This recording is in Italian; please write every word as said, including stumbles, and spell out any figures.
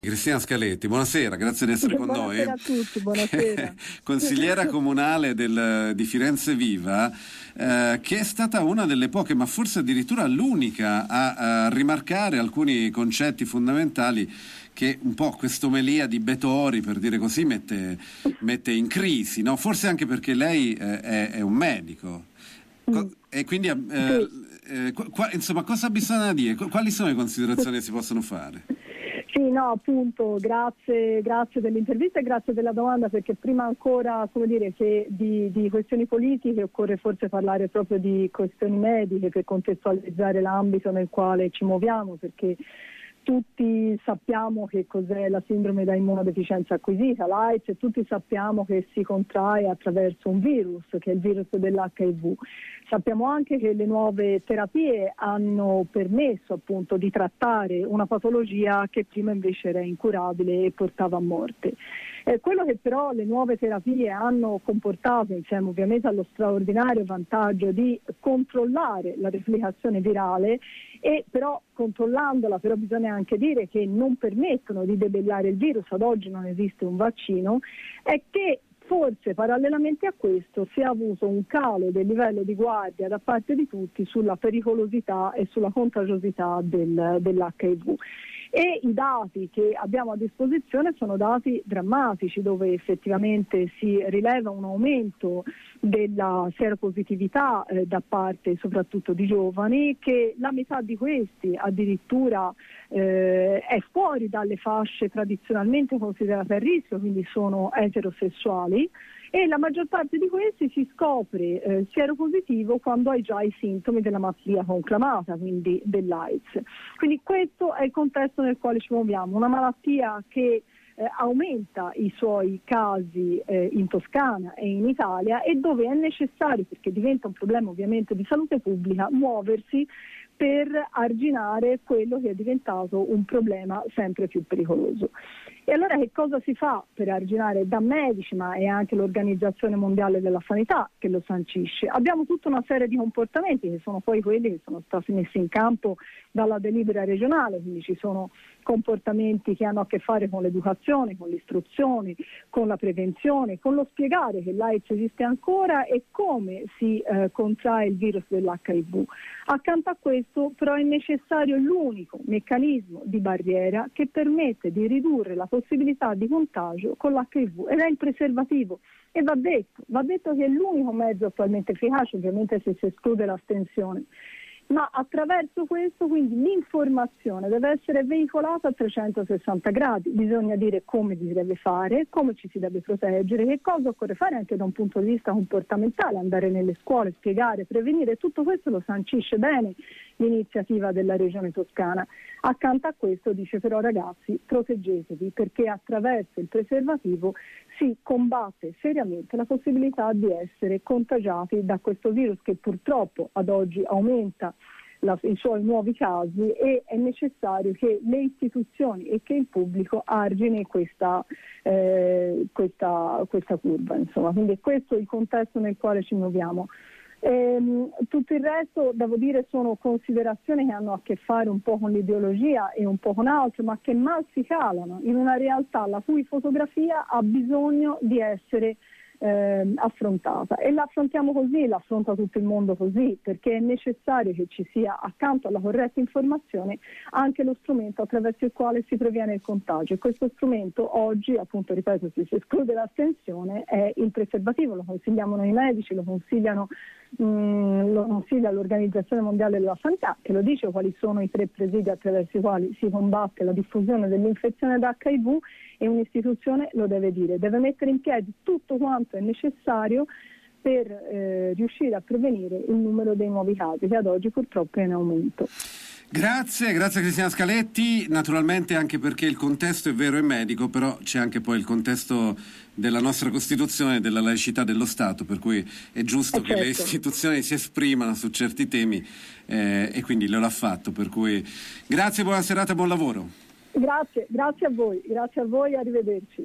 Cristina Scaletti, buonasera, grazie di essere con buonasera noi. Buonasera a tutti, buonasera. Consigliera comunale del, di Firenze Viva, eh, che è stata una delle poche, ma forse addirittura l'unica, a, a rimarcare alcuni concetti fondamentali che un po' quest'omelia di Betori, per dire così, mette, mette in crisi, no? Forse anche perché lei eh, è, è un medico. Co- mm. E quindi, eh, sì. eh, qua, insomma, cosa bisogna dire? Quali sono le considerazioni che si possono fare? Sì, no, appunto, grazie, grazie dell'intervista e grazie della domanda, perché prima ancora, come dire, che di, di questioni politiche occorre forse parlare proprio di questioni mediche per contestualizzare l'ambito nel quale ci muoviamo, perché tutti sappiamo che cos'è la sindrome da immunodeficienza acquisita, l'AIDS, e tutti sappiamo che si contrae attraverso un virus, che è il virus dell'H I V. Sappiamo anche che le nuove terapie hanno permesso appunto di trattare una patologia che prima invece era incurabile e portava a morte. Eh, quello che però le nuove terapie hanno comportato, insieme ovviamente allo straordinario vantaggio di controllare la replicazione virale, e però controllandola però bisogna anche dire che non permettono di debellare il virus, ad oggi non esiste un vaccino, è che forse parallelamente a questo si è avuto un calo del livello di guardia da parte di tutti sulla pericolosità e sulla contagiosità del, dell'H I V. E i dati che abbiamo a disposizione sono dati drammatici, dove effettivamente si rileva un aumento della seropositività eh, da parte soprattutto di giovani, che la metà di questi addirittura eh, è fuori dalle fasce tradizionalmente considerate a rischio, quindi sono eterosessuali, e la maggior parte di questi si scopre eh, sieropositivo quando hai già i sintomi della malattia conclamata, quindi dell'AIDS. Quindi questo è il contesto nel quale ci muoviamo, una malattia che eh, aumenta i suoi casi eh, in Toscana e in Italia, e dove è necessario, perché diventa un problema ovviamente di salute pubblica, muoversi per arginare quello che è diventato un problema sempre più pericoloso. E allora che cosa si fa per arginare da medici, ma è anche l'Organizzazione Mondiale della Sanità che lo sancisce? Abbiamo tutta una serie di comportamenti che sono poi quelli che sono stati messi in campo dalla delibera regionale, quindi ci sono comportamenti che hanno a che fare con l'educazione, con l'istruzione, con la prevenzione, con lo spiegare che l'AIDS esiste ancora e come si eh, contrae il virus dell'H I V. Accanto a questo però è necessario l'unico meccanismo di barriera che permette di ridurre la possibilità di contagio con l'H I V, ed è il preservativo. E va detto, va detto che è l'unico mezzo attualmente efficace, ovviamente se si esclude l'astensione. Ma attraverso questo quindi l'informazione deve essere veicolata a trecentosessanta gradi, bisogna dire come si deve fare, come ci si deve proteggere, che cosa occorre fare anche da un punto di vista comportamentale, andare nelle scuole, spiegare, prevenire, tutto questo lo sancisce bene l'iniziativa della Regione Toscana. Accanto a questo dice però ragazzi, proteggetevi, perché attraverso il preservativo si combatte seriamente la possibilità di essere contagiati da questo virus che purtroppo ad oggi aumenta la, i suoi nuovi casi, e è necessario che le istituzioni e che il pubblico argini questa, eh, questa, questa curva. Insomma. Quindi è questo il contesto nel quale ci muoviamo. Ehm, tutto il resto, devo dire, sono considerazioni che hanno a che fare un po' con l'ideologia e un po' con altro, ma che mal si calano in una realtà la cui fotografia ha bisogno di essere eh, affrontata, e la affrontiamo così, la affronta tutto il mondo così, perché è necessario che ci sia accanto alla corretta informazione anche lo strumento attraverso il quale si previene il contagio, e questo strumento oggi, appunto ripeto, se si esclude l'astensione, è il preservativo. Lo consigliamo noi medici, lo consigliano mh, lo consiglia l'Organizzazione Mondiale della Sanità, che lo dice quali sono i tre presidi attraverso i quali si combatte la diffusione dell'infezione da H I V, e un'istituzione lo deve dire, deve mettere in piedi tutto quanto è necessario per eh, riuscire a prevenire il numero dei nuovi casi, che ad oggi purtroppo è in aumento. Grazie, grazie Cristina Scaletti, naturalmente anche perché il contesto è vero e medico, però c'è anche poi il contesto della nostra Costituzione e della laicità dello Stato, per cui è giusto eh che certo. le istituzioni si esprimano su certi temi eh, e quindi lo ha fatto, per cui grazie, buona serata, buon lavoro. Grazie, grazie a voi, grazie a voi, arrivederci.